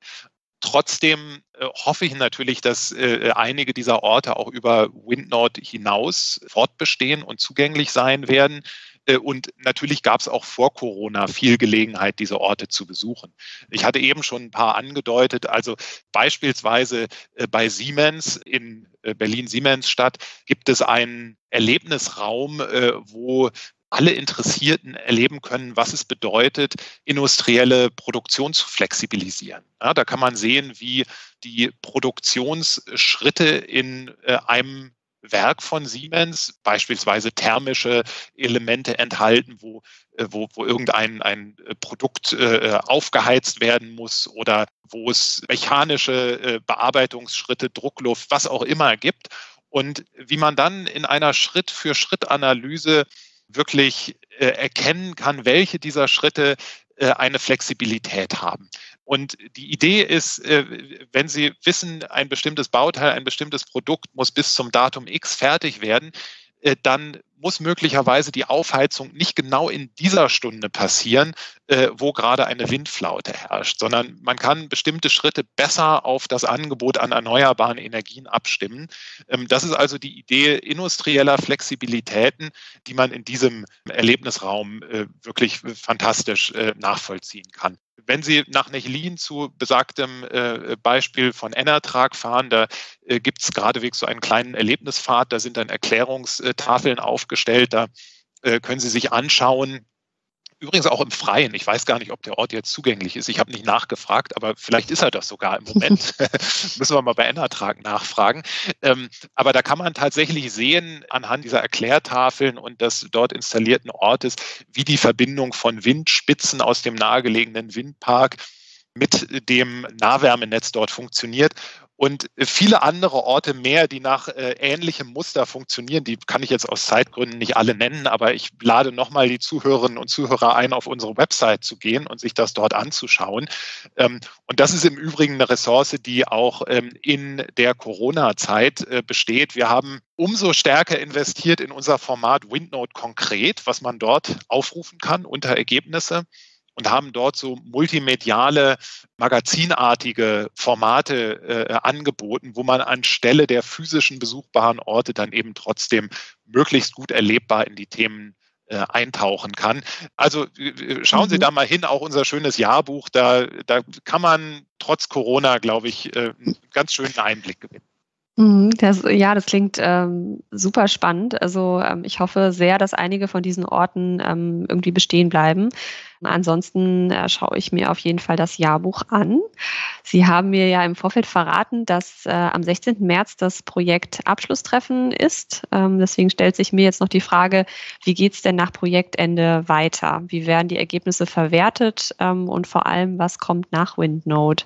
Trotzdem äh, hoffe ich natürlich, dass äh, einige dieser Orte auch über Windnode hinaus fortbestehen und zugänglich sein werden. Äh, und natürlich gab es auch vor Corona viel Gelegenheit, diese Orte zu besuchen. Ich hatte eben schon ein paar angedeutet. Also beispielsweise äh, bei Siemens in äh, Berlin-Siemensstadt gibt es einen Erlebnisraum, äh, wo alle Interessierten erleben können, was es bedeutet, industrielle Produktion zu flexibilisieren. Ja, da kann man sehen, wie die Produktionsschritte in äh, einem Werk von Siemens, beispielsweise thermische Elemente enthalten, wo, äh, wo, wo irgendein ein Produkt äh, aufgeheizt werden muss oder wo es mechanische äh, Bearbeitungsschritte, Druckluft, was auch immer gibt. Und wie man dann in einer Schritt-für-Schritt-Analyse wirklich äh, erkennen kann, welche dieser Schritte äh, eine Flexibilität haben. Und die Idee ist, äh, wenn Sie wissen, ein bestimmtes Bauteil, ein bestimmtes Produkt muss bis zum Datum X fertig werden, äh, dann muss möglicherweise die Aufheizung nicht genau in dieser Stunde passieren, äh, wo gerade eine Windflaute herrscht, sondern man kann bestimmte Schritte besser auf das Angebot an erneuerbaren Energien abstimmen. Ähm, das ist also die Idee industrieller Flexibilitäten, die man in diesem Erlebnisraum äh, wirklich fantastisch äh, nachvollziehen kann. Wenn Sie nach Nechlin zu besagtem äh, Beispiel von Enertrag fahren, da äh, gibt es geradewegs so einen kleinen Erlebnispfad, da sind dann Erklärungstafeln aufgestellt, da äh, können Sie sich anschauen. Übrigens auch im Freien. Ich weiß gar nicht, ob der Ort jetzt zugänglich ist. Ich habe nicht nachgefragt, aber vielleicht ist er das sogar im Moment. Müssen wir mal bei Enertrag nachfragen. Ähm, aber da kann man tatsächlich sehen, anhand dieser Erklärtafeln und des dort installierten Ortes, wie die Verbindung von Windspitzen aus dem nahegelegenen Windpark mit dem Nahwärmenetz dort funktioniert. Und viele andere Orte mehr, die nach äh, ähnlichem Muster funktionieren, die kann ich jetzt aus Zeitgründen nicht alle nennen, aber ich lade nochmal die Zuhörerinnen und Zuhörer ein, auf unsere Website zu gehen und sich das dort anzuschauen. Ähm, und das ist im Übrigen eine Ressource, die auch ähm, in der Corona-Zeit äh, besteht. Wir haben umso stärker investiert in unser Format Windnode konkret, was man dort aufrufen kann unter Ergebnisse, und haben dort so multimediale, magazinartige Formate äh, angeboten, wo man anstelle der physischen besuchbaren Orte dann eben trotzdem möglichst gut erlebbar in die Themen äh, eintauchen kann. Also äh, schauen Sie Mhm. da mal hin, auch unser schönes Jahrbuch, da, da kann man trotz Corona, glaube ich, äh, einen ganz schönen Einblick gewinnen. Mhm, Das, ja, das klingt ähm, super spannend. Also ähm, ich hoffe sehr, dass einige von diesen Orten ähm, irgendwie bestehen bleiben. Ansonsten äh, schaue ich mir auf jeden Fall das Jahrbuch an. Sie haben mir ja im Vorfeld verraten, dass äh, am sechzehnten März das Projekt Abschlusstreffen ist. Ähm, deswegen stellt sich mir jetzt noch die Frage, wie geht es denn nach Projektende weiter? Wie werden die Ergebnisse verwertet ähm, und vor allem, was kommt nach Windnode?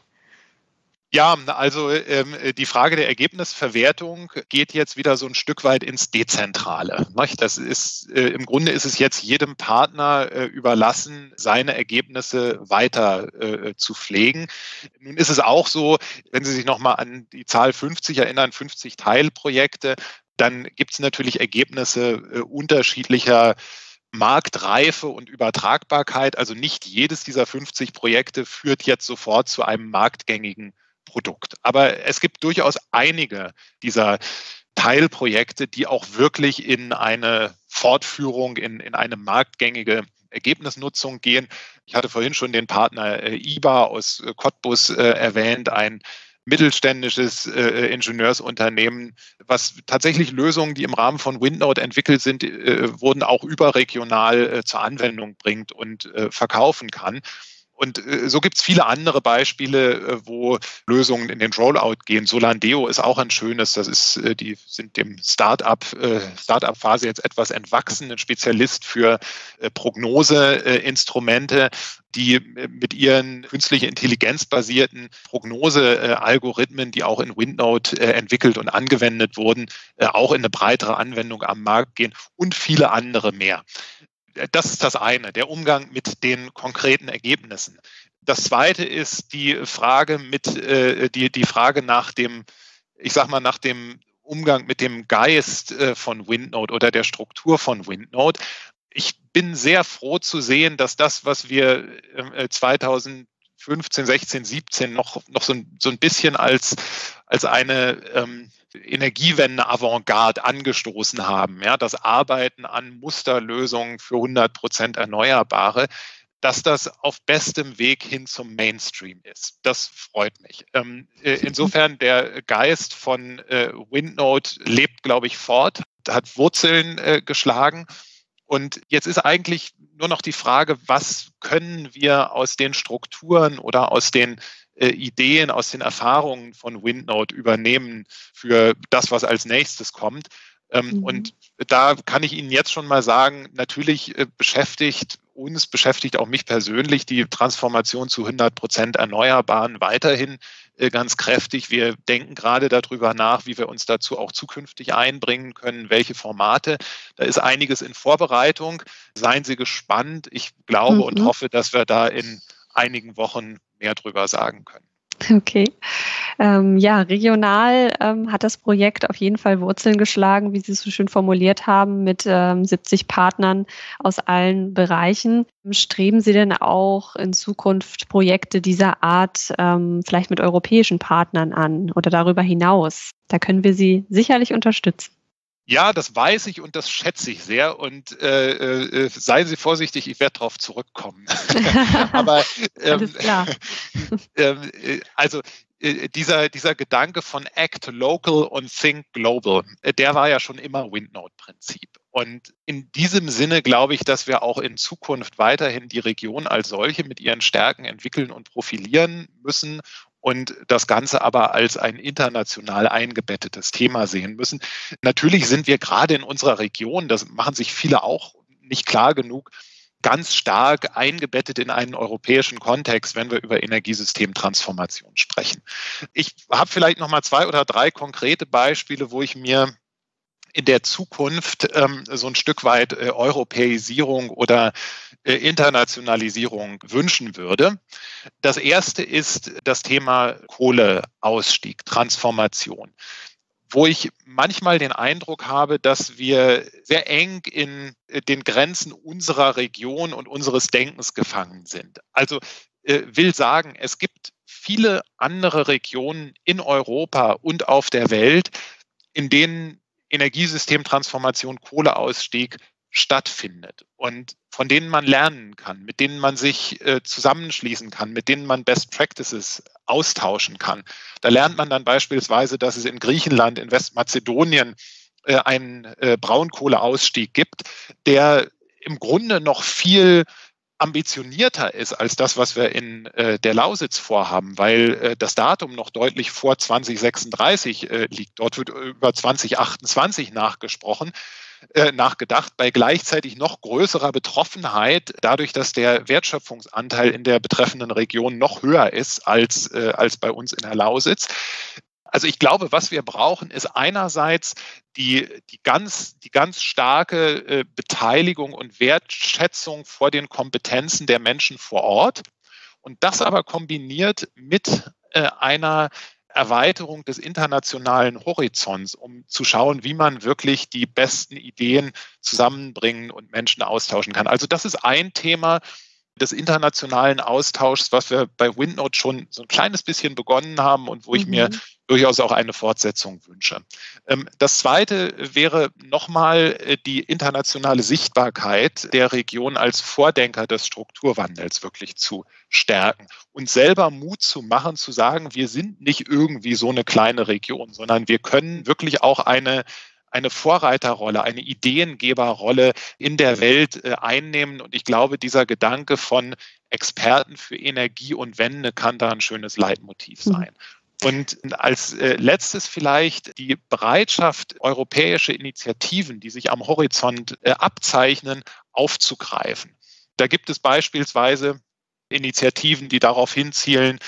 Ja, also ähm, die Frage der Ergebnisverwertung geht jetzt wieder so ein Stück weit ins Dezentrale. Nicht? Das ist äh, im Grunde ist es jetzt jedem Partner äh, überlassen, seine Ergebnisse weiter äh, zu pflegen. Nun ist es auch so, wenn Sie sich nochmal an die Zahl fünfzig erinnern, fünfzig Teilprojekte, dann gibt es natürlich Ergebnisse äh, unterschiedlicher Marktreife und Übertragbarkeit. Also nicht jedes dieser fünfzig Projekte führt jetzt sofort zu einem marktgängigen Produkt. Aber es gibt durchaus einige dieser Teilprojekte, die auch wirklich in eine Fortführung, in, in eine marktgängige Ergebnisnutzung gehen. Ich hatte vorhin schon den Partner äh, I B A aus äh, Cottbus äh, erwähnt, ein mittelständisches äh, Ingenieursunternehmen, was tatsächlich Lösungen, die im Rahmen von Windnode entwickelt sind, äh, wurden auch überregional äh, zur Anwendung bringt und äh, verkaufen kann. Und äh, so gibt es viele andere Beispiele, äh, wo Lösungen in den Rollout gehen. Solandeo ist auch ein schönes, das ist, äh, die sind dem Start-up, äh, Start-up-Phase jetzt etwas entwachsen, ein Spezialist für äh, Prognoseinstrumente, die äh, mit ihren künstliche Intelligenz basierten Prognosealgorithmen, die auch in Windnode äh, entwickelt und angewendet wurden, äh, auch in eine breitere Anwendung am Markt gehen und viele andere mehr. Das ist das eine, der Umgang mit den konkreten Ergebnissen. Das zweite ist die Frage mit, äh, die, die Frage nach dem, ich sag mal, nach dem Umgang mit dem Geist äh, von Windnode oder der Struktur von Windnode. Ich bin sehr froh zu sehen, dass das, was wir äh, zweitausendfünfzehn, sechzehn, siebzehn noch, noch so, ein, so ein bisschen als, als eine ähm, Energiewende-Avantgarde angestoßen haben, ja, das Arbeiten an Musterlösungen für hundert Prozent Erneuerbare, dass das auf bestem Weg hin zum Mainstream ist. Das freut mich. Ähm, insofern, der Geist von äh, Windnode lebt, glaube ich, fort, hat Wurzeln äh, geschlagen. Und jetzt ist eigentlich nur noch die Frage, was können wir aus den Strukturen oder aus den äh, Ideen, aus den Erfahrungen von Windnode übernehmen für das, was als nächstes kommt. Ähm, mhm. Und da kann ich Ihnen jetzt schon mal sagen, natürlich äh, beschäftigt uns, beschäftigt auch mich persönlich die Transformation zu hundert Prozent Erneuerbaren weiterhin äh, ganz kräftig. Wir denken gerade darüber nach, wie wir uns dazu auch zukünftig einbringen können, welche Formate. Da ist einiges in Vorbereitung. Seien Sie gespannt. Ich glaube mhm. und hoffe, dass wir da in einigen Wochen mehr drüber sagen können. Okay. Ähm, ja, regional ähm, hat das Projekt auf jeden Fall Wurzeln geschlagen, wie Sie es so schön formuliert haben, mit ähm, siebzig Partnern aus allen Bereichen. Streben Sie denn auch in Zukunft Projekte dieser Art ähm, vielleicht mit europäischen Partnern an oder darüber hinaus? Da können wir Sie sicherlich unterstützen. Ja, das weiß ich und das schätze ich sehr und äh, äh, seien Sie vorsichtig, ich werde darauf zurückkommen. Aber ähm, alles klar. ähm, also äh, dieser, dieser Gedanke von Act Local und Think Global, äh, der war ja schon immer Windnode-Prinzip. Und in diesem Sinne glaube ich, dass wir auch in Zukunft weiterhin die Region als solche mit ihren Stärken entwickeln und profilieren müssen und das Ganze aber als ein international eingebettetes Thema sehen müssen. Natürlich sind wir gerade in unserer Region, das machen sich viele auch nicht klar genug, ganz stark eingebettet in einen europäischen Kontext, wenn wir über Energiesystemtransformation sprechen. Ich habe vielleicht noch mal zwei oder drei konkrete Beispiele, wo ich mir in der Zukunft ähm, so ein Stück weit äh, Europäisierung oder äh, Internationalisierung wünschen würde. Das erste ist das Thema Kohleausstieg, Transformation, wo ich manchmal den Eindruck habe, dass wir sehr eng in den Grenzen unserer Region und unseres Denkens gefangen sind. Also äh, will sagen, es gibt viele andere Regionen in Europa und auf der Welt, in denen Energiesystemtransformation, Kohleausstieg stattfindet und von denen man lernen kann, mit denen man sich äh, zusammenschließen kann, mit denen man Best Practices austauschen kann. Da lernt man dann beispielsweise, dass es in Griechenland, in Westmazedonien äh, einen äh, Braunkohleausstieg gibt, der im Grunde noch viel ambitionierter ist als das, was wir in äh, der Lausitz vorhaben, weil äh, das Datum noch deutlich vor zwanzig sechsunddreißig äh, liegt. Dort wird über zwanzig achtundzwanzig nachgesprochen, äh, nachgedacht, bei gleichzeitig noch größerer Betroffenheit, dadurch, dass der Wertschöpfungsanteil in der betreffenden Region noch höher ist als, äh, als bei uns in der Lausitz. Also ich glaube, was wir brauchen, ist einerseits die, die, ganz, die ganz starke äh, Beteiligung und Wertschätzung vor den Kompetenzen der Menschen vor Ort und das aber kombiniert mit äh, einer Erweiterung des internationalen Horizonts, um zu schauen, wie man wirklich die besten Ideen zusammenbringen und Menschen austauschen kann. Also das ist ein Thema, des internationalen Austauschs, was wir bei Windnote schon so ein kleines bisschen begonnen haben und wo ich mhm. mir durchaus auch eine Fortsetzung wünsche. Das Zweite wäre nochmal die internationale Sichtbarkeit der Region als Vordenker des Strukturwandels wirklich zu stärken und selber Mut zu machen, zu sagen, wir sind nicht irgendwie so eine kleine Region, sondern wir können wirklich auch eine eine Vorreiterrolle, eine Ideengeberrolle in der Welt äh, einnehmen. Und ich glaube, dieser Gedanke von Experten für Energie und Wende kann da ein schönes Leitmotiv sein. Mhm. Und als äh, letztes vielleicht die Bereitschaft, europäische Initiativen, die sich am Horizont äh, abzeichnen, aufzugreifen. Da gibt es beispielsweise Initiativen, die darauf hinzielen,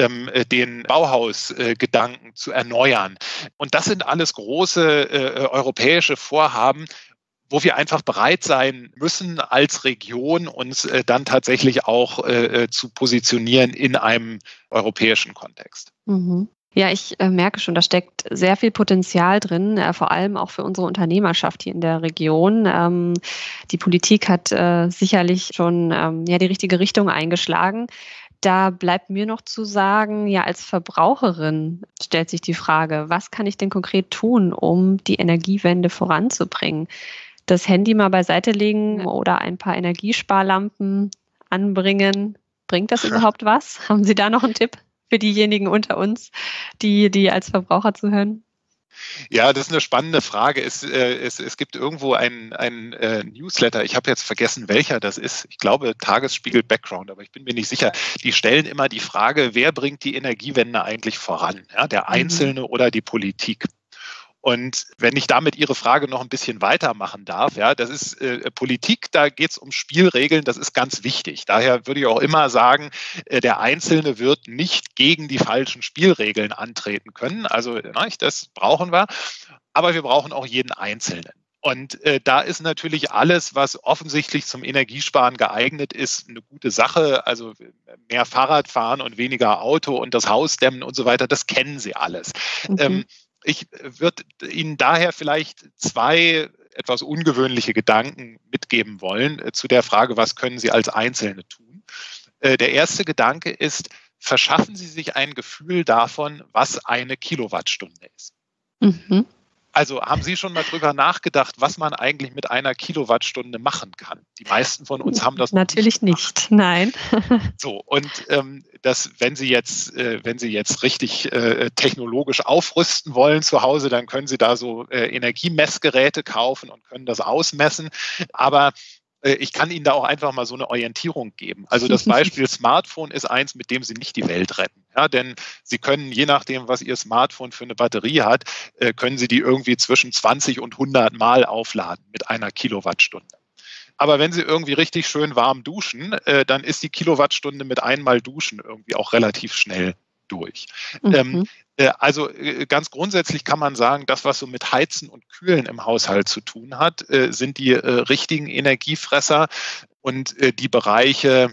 den Bauhausgedanken zu erneuern. Und das sind alles große äh, europäische Vorhaben, wo wir einfach bereit sein müssen, als Region uns äh, dann tatsächlich auch äh, zu positionieren in einem europäischen Kontext. Mhm. Ja, ich äh, merke schon, da steckt sehr viel Potenzial drin, äh, vor allem auch für unsere Unternehmerschaft hier in der Region. Ähm, die Politik hat äh, sicherlich schon ähm, ja, die richtige Richtung eingeschlagen. Da bleibt mir noch zu sagen, ja, als Verbraucherin stellt sich die Frage, was kann ich denn konkret tun, um die Energiewende voranzubringen? Das Handy mal beiseite legen oder ein paar Energiesparlampen anbringen, bringt das überhaupt was? Haben Sie da noch einen Tipp für diejenigen unter uns, die, die als Verbraucher zuhören? Ja, das ist eine spannende Frage. Es, äh, es, es gibt irgendwo einen äh, Newsletter, ich habe jetzt vergessen, welcher das ist. Ich glaube Tagesspiegel Background, aber ich bin mir nicht sicher. Die stellen immer die Frage, wer bringt die Energiewende eigentlich voran? Ja, der Einzelne mhm. oder die Politik? Und wenn ich damit Ihre Frage noch ein bisschen weitermachen darf, ja, das ist äh, Politik, da geht es um Spielregeln, das ist ganz wichtig. Daher würde ich auch immer sagen, äh, der Einzelne wird nicht gegen die falschen Spielregeln antreten können. Also na, das brauchen wir, aber wir brauchen auch jeden Einzelnen. Und äh, da ist natürlich alles, was offensichtlich zum Energiesparen geeignet ist, eine gute Sache. Also mehr Fahrrad fahren und weniger Auto und das Haus dämmen und so weiter, das kennen Sie alles. Mhm. Ähm, Ich würde Ihnen daher vielleicht zwei etwas ungewöhnliche Gedanken mitgeben wollen äh, zu der Frage, was können Sie als Einzelne tun? Äh, der erste Gedanke ist, verschaffen Sie sich ein Gefühl davon, was eine Kilowattstunde ist. Mhm. Also haben Sie schon mal drüber nachgedacht, was man eigentlich mit einer Kilowattstunde machen kann? Die meisten von uns haben das natürlich nicht, nein. So, und ähm, das, wenn Sie jetzt, äh, wenn Sie jetzt richtig äh, technologisch aufrüsten wollen zu Hause, dann können Sie da so äh, Energiemessgeräte kaufen und können das ausmessen. Aber äh, ich kann Ihnen da auch einfach mal so eine Orientierung geben. Also das Beispiel Smartphone ist eins, mit dem Sie nicht die Welt retten. Ja, denn Sie können, je nachdem, was Ihr Smartphone für eine Batterie hat, äh, können Sie die irgendwie zwischen zwanzig und hundert Mal aufladen mit einer Kilowattstunde. Aber wenn Sie irgendwie richtig schön warm duschen, äh, dann ist die Kilowattstunde mit einmal Duschen irgendwie auch relativ schnell durch. Mhm. Ähm, äh, also äh, ganz grundsätzlich kann man sagen, das, was so mit Heizen und Kühlen im Haushalt zu tun hat, äh, sind die äh, richtigen Energiefresser und äh, die Bereiche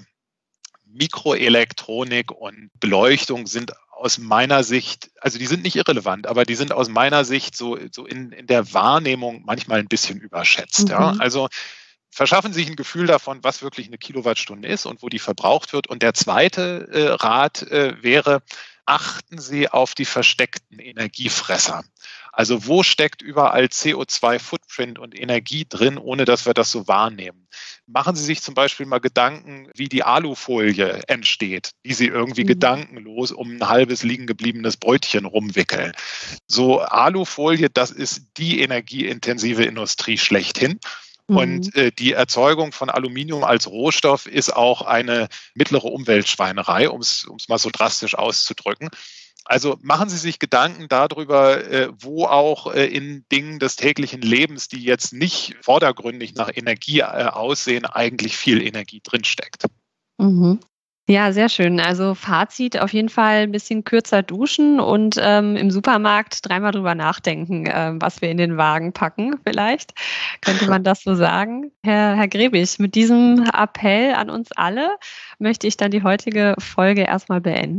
Mikroelektronik und Beleuchtung sind aus meiner Sicht, also die sind nicht irrelevant, aber die sind aus meiner Sicht so, so in, in der Wahrnehmung manchmal ein bisschen überschätzt. Mhm. Ja? Also verschaffen Sie sich ein Gefühl davon, was wirklich eine Kilowattstunde ist und wo die verbraucht wird. Und der zweite äh, Rat äh, wäre, achten Sie auf die versteckten Energiefresser. Also wo steckt überall C O zwei Footprint und Energie drin, ohne dass wir das so wahrnehmen? Machen Sie sich zum Beispiel mal Gedanken, wie die Alufolie entsteht, die Sie irgendwie mhm. gedankenlos um ein halbes liegen gebliebenes Brötchen rumwickeln. So Alufolie, das ist die energieintensive Industrie schlechthin. Und äh, die Erzeugung von Aluminium als Rohstoff ist auch eine mittlere Umweltschweinerei, um es mal so drastisch auszudrücken. Also machen Sie sich Gedanken darüber, äh, wo auch äh, in Dingen des täglichen Lebens, die jetzt nicht vordergründig nach Energie äh, aussehen, eigentlich viel Energie drinsteckt. Mhm. Ja, sehr schön. Also Fazit auf jeden Fall ein bisschen kürzer duschen und ähm, im Supermarkt dreimal drüber nachdenken, äh, was wir in den Wagen packen vielleicht. Könnte man das so sagen? Herr, Herr Grebig, mit diesem Appell an uns alle möchte ich dann die heutige Folge erstmal beenden.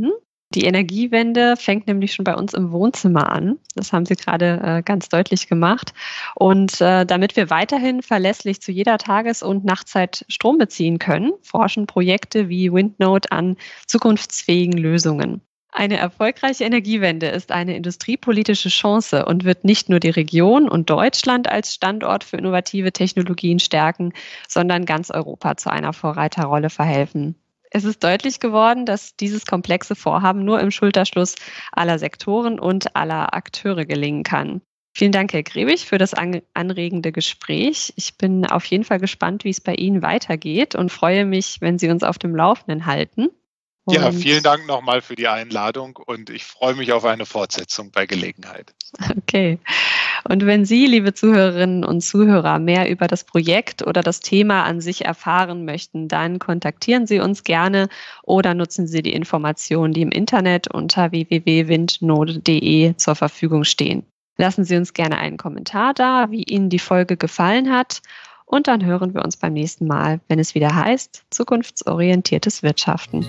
Die Energiewende fängt nämlich schon bei uns im Wohnzimmer an. Das haben Sie gerade äh, ganz deutlich gemacht. Und äh, damit wir weiterhin verlässlich zu jeder Tages- und Nachtzeit Strom beziehen können, forschen Projekte wie Windnode an zukunftsfähigen Lösungen. Eine erfolgreiche Energiewende ist eine industriepolitische Chance und wird nicht nur die Region und Deutschland als Standort für innovative Technologien stärken, sondern ganz Europa zu einer Vorreiterrolle verhelfen. Es ist deutlich geworden, dass dieses komplexe Vorhaben nur im Schulterschluss aller Sektoren und aller Akteure gelingen kann. Vielen Dank, Herr Grebig, für das anregende Gespräch. Ich bin auf jeden Fall gespannt, wie es bei Ihnen weitergeht und freue mich, wenn Sie uns auf dem Laufenden halten. Und ja, vielen Dank nochmal für die Einladung und ich freue mich auf eine Fortsetzung bei Gelegenheit. Okay. Und wenn Sie, liebe Zuhörerinnen und Zuhörer, mehr über das Projekt oder das Thema an sich erfahren möchten, dann kontaktieren Sie uns gerne oder nutzen Sie die Informationen, die im Internet unter w w w punkt windnode punkt d e zur Verfügung stehen. Lassen Sie uns gerne einen Kommentar da, wie Ihnen die Folge gefallen hat. Und dann hören wir uns beim nächsten Mal, wenn es wieder heißt, zukunftsorientiertes Wirtschaften.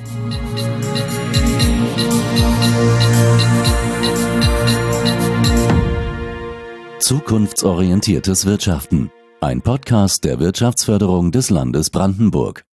Zukunftsorientiertes Wirtschaften. Ein Podcast der Wirtschaftsförderung des Landes Brandenburg.